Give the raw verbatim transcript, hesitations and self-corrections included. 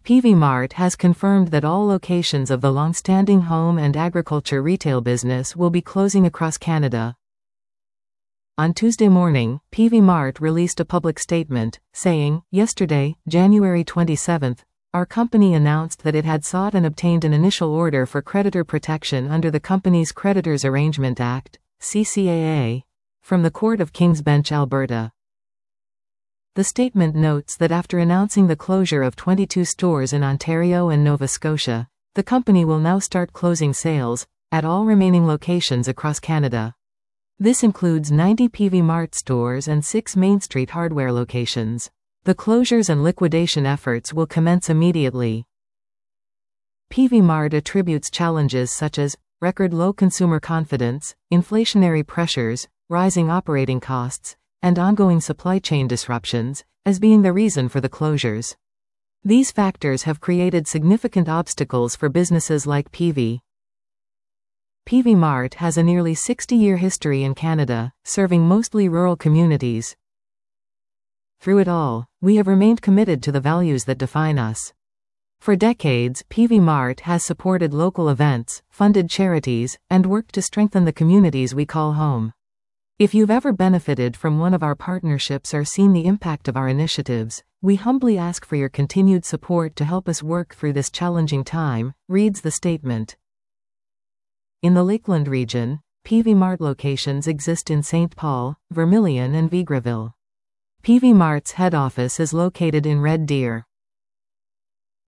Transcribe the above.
Peavey Mart has confirmed that all locations of the long-standing home and agriculture retail business will be closing across Canada. On Tuesday morning, Peavey Mart released a public statement, saying, "Yesterday, January twenty-seventh, our company announced that it had sought and obtained an initial order for creditor protection under the company's Creditors Arrangement Act, C C A A, from the Court of King's Bench, Alberta." The statement notes that after announcing the closure of twenty-two stores in Ontario and Nova Scotia, the company will now start closing sales at all remaining locations across Canada. This includes ninety Peavey Mart stores and six Main Street hardware locations. The closures and liquidation efforts will commence immediately. Peavey Mart attributes challenges such as record low consumer confidence, inflationary pressures, rising operating costs, and ongoing supply chain disruptions as being the reason for the closures. These factors have created significant obstacles for businesses like Peavey. Peavey Mart has a nearly sixty-year history in Canada, serving mostly rural communities. Through it all, we have remained committed to the values that define us. For decades, Peavey Mart has supported local events, funded charities, and worked to strengthen the communities we call home. If you've ever benefited from one of our partnerships or seen the impact of our initiatives, we humbly ask for your continued support to help us work through this challenging time, reads the statement. In the Lakeland region, Peavey Mart locations exist in Saint Paul, Vermilion and Vegreville. Peavey Mart's head office is located in Red Deer.